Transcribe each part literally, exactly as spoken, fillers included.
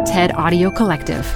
TED Audio Collective.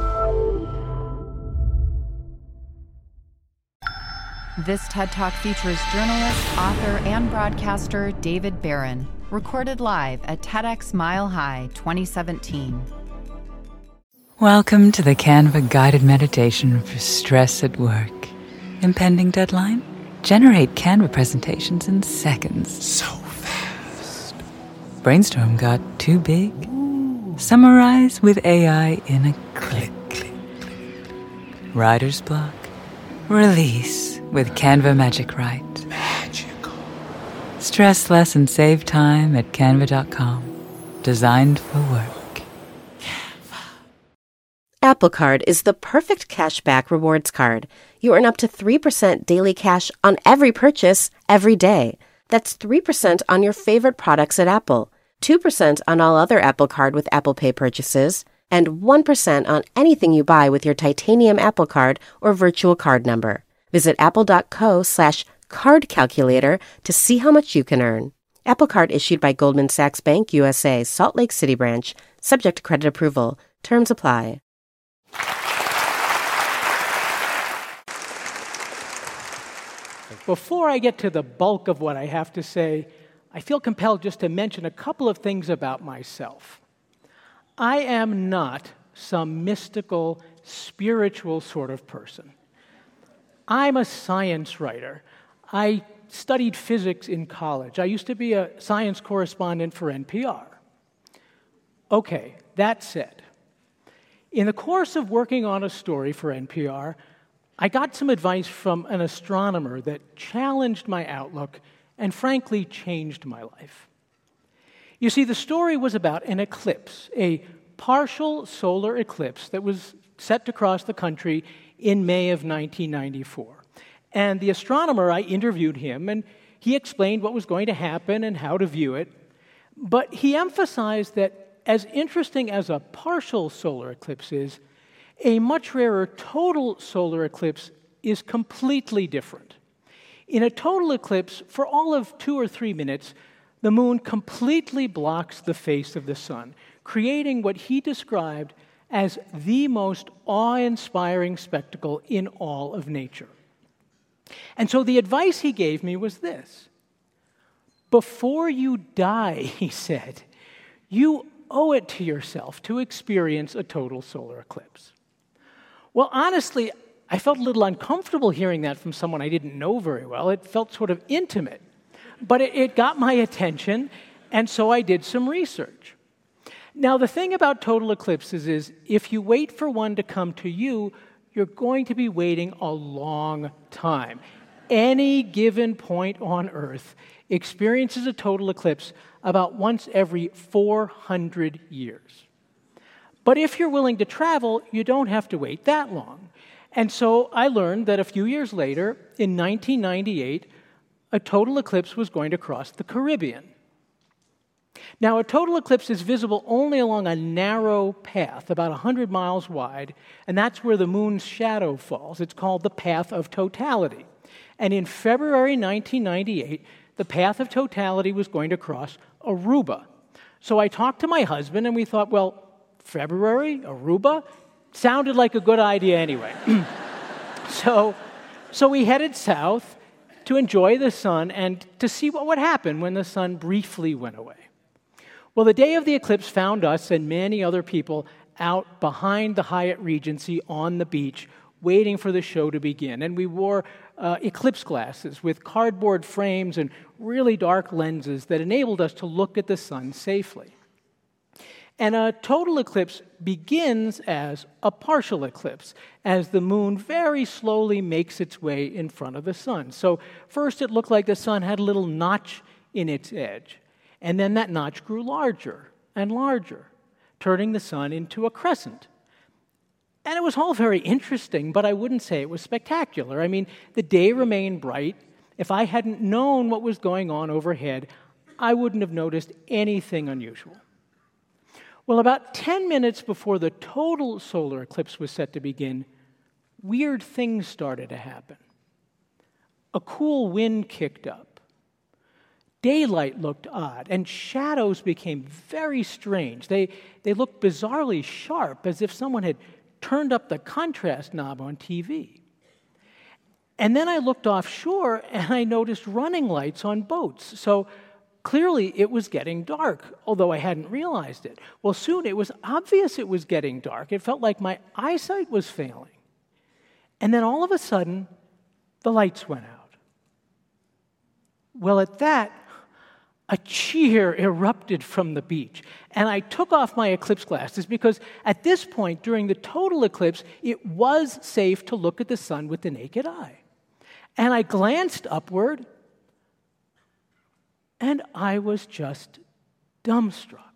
This TED Talk features journalist, author, and broadcaster David Barron, recorded live at TEDx Mile High twenty seventeen. Welcome to the Canva guided meditation for stress at work. Impending deadline? Generate Canva presentations in seconds. So fast. Brainstorm got too big? Ooh. Summarize with A I in a click. click, click. Writer's block? Release with Canva Magic Write. Magical. Stress less and save time at canva dot com. Designed for work. Canva. Apple Card is the perfect cashback rewards card. You earn up to three percent daily cash on every purchase, every day. That's three percent on your favorite products at Apple, two percent on all other Apple Card with Apple Pay purchases, and one percent on anything you buy with your titanium Apple Card or virtual card number. Visit apple.co slash card calculator to see how much you can earn. Apple Card issued by Goldman Sachs Bank U S A, Salt Lake City branch, subject to credit approval. Terms apply. Before I get to the bulk of what I have to say, I feel compelled just to mention a couple of things about myself. I am not some mystical, spiritual sort of person. I'm a science writer. I studied physics in college. I used to be a science correspondent for N P R. Okay, that said, in the course of working on a story for N P R, I got some advice from an astronomer that challenged my outlook and frankly changed my life. You see, the story was about an eclipse, a partial solar eclipse that was set to cross the country in May of nineteen ninety-four. And the astronomer, I interviewed him, and he explained what was going to happen and how to view it. But he emphasized that as interesting as a partial solar eclipse is, a much rarer total solar eclipse is completely different. In a total eclipse, for all of two or three minutes, the moon completely blocks the face of the sun, creating what he described as the most awe-inspiring spectacle in all of nature. And so the advice he gave me was this. Before you die, he said, you owe it to yourself to experience a total solar eclipse. Well, honestly, I felt a little uncomfortable hearing that from someone I didn't know very well. It felt sort of intimate. But it, it got my attention, and so I did some research. Now, the thing about total eclipses is if you wait for one to come to you, you're going to be waiting a long time. Any given point on Earth experiences a total eclipse about once every four hundred years. But if you're willing to travel, you don't have to wait that long. And so I learned that a few years later, in nineteen ninety-eight, a total eclipse was going to cross the Caribbean. Now, a total eclipse is visible only along a narrow path, about one hundred miles wide, and that's where the moon's shadow falls. It's called the path of totality. And in February nineteen ninety-eight, the path of totality was going to cross Aruba. So I talked to my husband, and we thought, well, February, Aruba? Sounded like a good idea anyway. so, so we headed south to enjoy the sun and to see what would happen when the sun briefly went away. Well, the day of the eclipse found us and many other people out behind the Hyatt Regency on the beach waiting for the show to begin. And we wore uh, eclipse glasses with cardboard frames and really dark lenses that enabled us to look at the sun safely. And a total eclipse begins as a partial eclipse, as the moon very slowly makes its way in front of the sun. So first it looked like the sun had a little notch in its edge, and then that notch grew larger and larger, turning the sun into a crescent. And it was all very interesting, but I wouldn't say it was spectacular. I mean, the day remained bright. If I hadn't known what was going on overhead, I wouldn't have noticed anything unusual. Well, about ten minutes before the total solar eclipse was set to begin, weird things started to happen. A cool wind kicked up. Daylight looked odd, and shadows became very strange. They, they looked bizarrely sharp, as if someone had turned up the contrast knob on T V. And then I looked offshore, and I noticed running lights on boats. So clearly it was getting dark, although I hadn't realized it. Well, soon it was obvious it was getting dark. It felt like my eyesight was failing. And then all of a sudden, the lights went out. Well, at that, a cheer erupted from the beach, and I took off my eclipse glasses because at this point, during the total eclipse, it was safe to look at the sun with the naked eye. And I glanced upward, and I was just dumbstruck.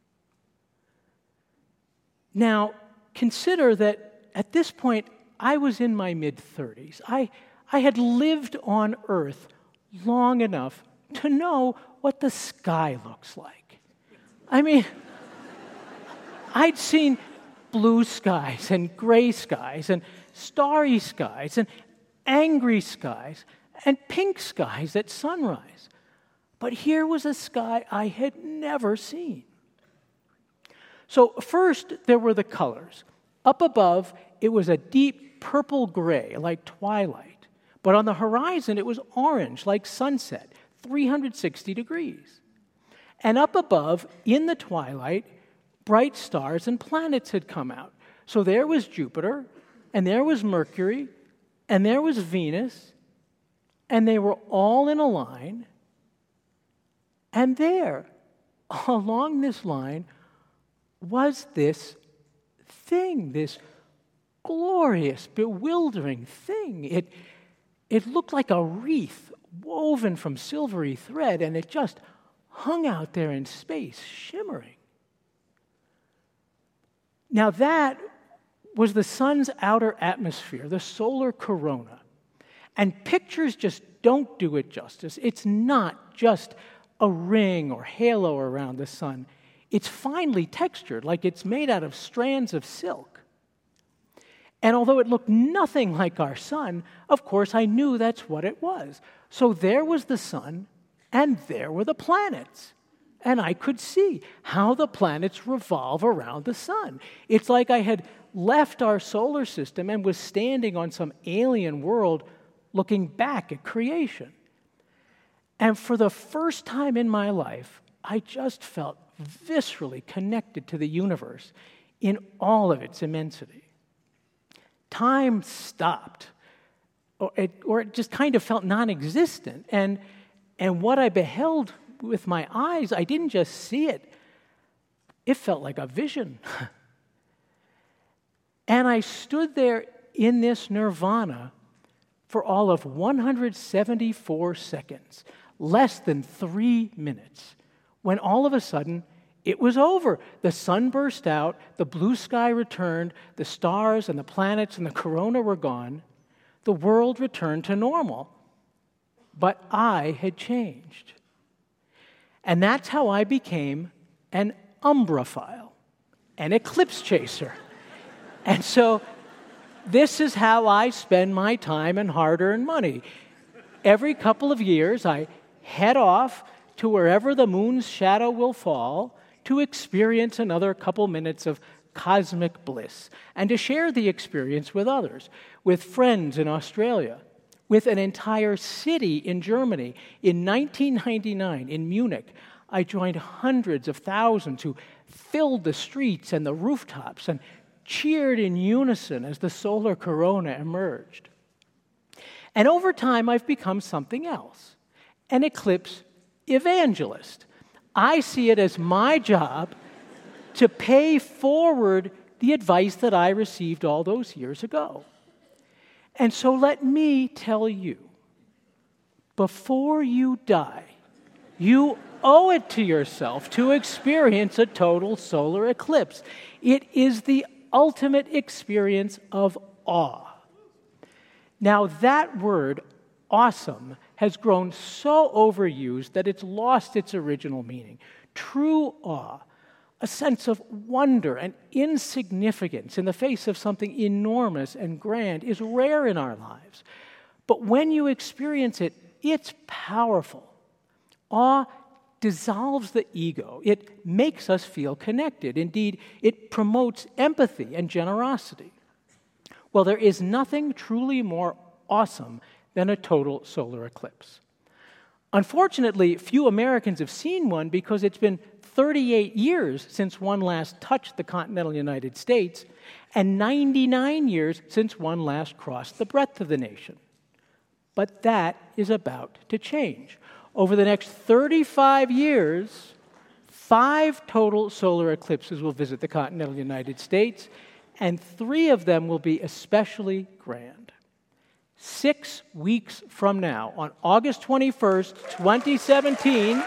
Now, consider that at this point, I was in my mid-thirties. I, I had lived on Earth long enough to know what the sky looks like. I mean, I'd seen blue skies and gray skies and starry skies and angry skies and pink skies at sunrise. But here was a sky I had never seen. So first, there were the colors. Up above, it was a deep purple gray, like twilight. But on the horizon, it was orange, like sunset, three hundred sixty degrees. And up above, in the twilight, bright stars and planets had come out. So there was Jupiter, and there was Mercury, and there was Venus, and they were all in a line. And there, along this line, was this thing, this glorious, bewildering thing. It, it looked like a wreath woven from silvery thread, and it just hung out there in space, shimmering. Now that was the sun's outer atmosphere, the solar corona. And pictures just don't do it justice. It's not just a ring or halo around the sun. It's finely textured, like it's made out of strands of silk. And although it looked nothing like our sun, of course I knew that's what it was. So there was the sun, and there were the planets. And I could see how the planets revolve around the sun. It's like I had left our solar system and was standing on some alien world looking back at creation. And for the first time in my life, I just felt viscerally connected to the universe in all of its immensity. Time stopped, or it, or it just kind of felt non-existent. And, and what I beheld with my eyes, I didn't just see it, it felt like a vision. And I stood there in this nirvana for all of one hundred seventy-four seconds, less than three minutes, when all of a sudden, it was over. The sun burst out, the blue sky returned, the stars and the planets and the corona were gone. The world returned to normal. But I had changed. And that's how I became an umbraphile, an eclipse chaser. And so this is how I spend my time and hard-earned money. Every couple of years, I head off to wherever the moon's shadow will fall to experience another couple minutes of cosmic bliss and to share the experience with others, with friends in Australia, with an entire city in Germany. In nineteen ninety-nine, in Munich, I joined hundreds of thousands who filled the streets and the rooftops and cheered in unison as the solar corona emerged. And over time, I've become something else, an eclipse evangelist. I see it as my job to pay forward the advice that I received all those years ago. And so let me tell you, before you die, you owe it to yourself to experience a total solar eclipse. It is the ultimate experience of awe. Now, that word, awesome, has grown so overused that it's lost its original meaning. True awe, a sense of wonder and insignificance in the face of something enormous and grand, is rare in our lives. But when you experience it, it's powerful. Awe dissolves the ego. It makes us feel connected. Indeed, it promotes empathy and generosity. Well, there is nothing truly more awesome than a total solar eclipse. Unfortunately, few Americans have seen one because it's been thirty-eight years since one last touched the continental United States and ninety-nine years since one last crossed the breadth of the nation. But that is about to change. Over the next thirty-five years, five total solar eclipses will visit the continental United States, and three of them will be especially grand. Six weeks from now, on August twenty-first, twenty seventeen,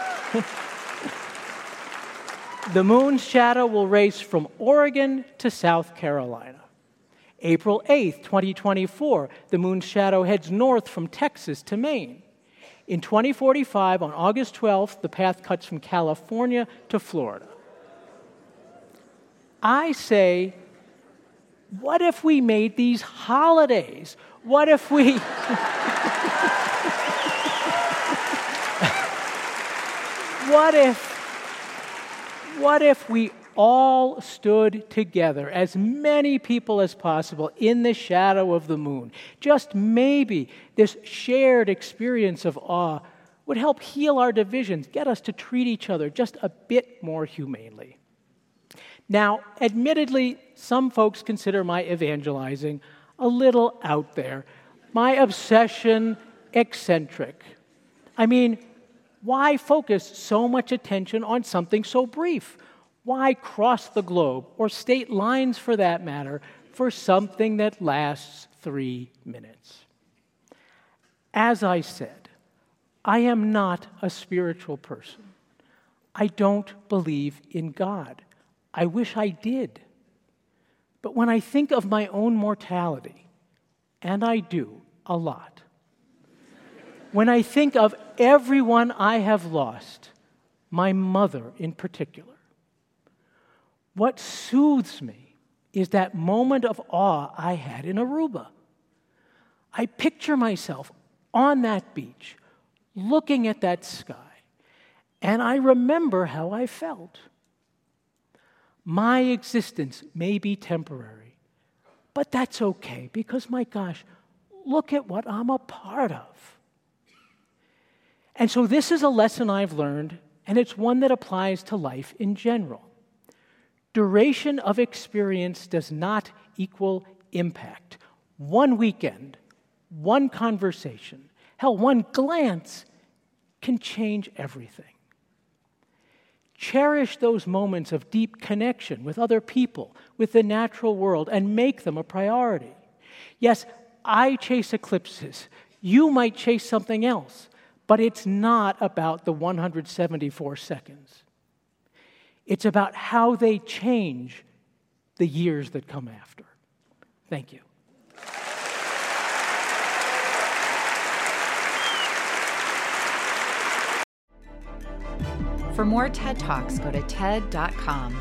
the moon's shadow will race from Oregon to South Carolina. April eighth, twenty twenty-four, the moon's shadow heads north from Texas to Maine. In twenty forty-five, on August twelfth, the path cuts from California to Florida. I say, what if we made these holidays? What if we... what if... What if we all stood together, as many people as possible, in the shadow of the moon? Just maybe this shared experience of awe would help heal our divisions, get us to treat each other just a bit more humanely. Now, admittedly, some folks consider my evangelizing a little out there, my obsession eccentric. I mean, why focus so much attention on something so brief? Why cross the globe, or state lines for that matter, for something that lasts three minutes? As I said, I am not a spiritual person. I don't believe in God. I wish I did. But when I think of my own mortality, and I do a lot, when I think of everyone I have lost, my mother in particular, what soothes me is that moment of awe I had in Aruba. I picture myself on that beach, looking at that sky, and I remember how I felt. My existence may be temporary, but that's okay because, my gosh, look at what I'm a part of. And so this is a lesson I've learned, and it's one that applies to life in general. Duration of experience does not equal impact. One weekend, one conversation, hell, one glance can change everything. Cherish those moments of deep connection with other people, with the natural world, and make them a priority. Yes, I chase eclipses. You might chase something else. But it's not about the one hundred seventy-four seconds. It's about how they change the years that come after. Thank you. For more TED Talks, go to ted dot com.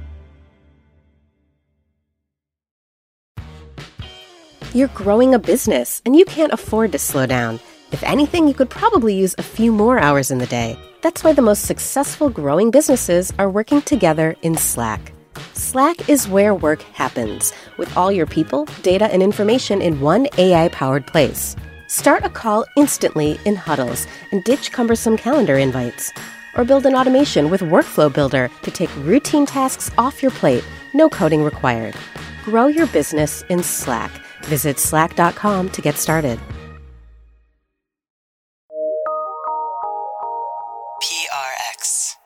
You're growing a business, and you can't afford to slow down. If anything, you could probably use a few more hours in the day. That's why the most successful growing businesses are working together in Slack. Slack is where work happens, with all your people, data, and information in one A I-powered place. Start a call instantly in huddles and ditch cumbersome calendar invites. Or build an automation with Workflow Builder to take routine tasks off your plate, no coding required. Grow your business in Slack. Visit slack dot com to get started. P R X.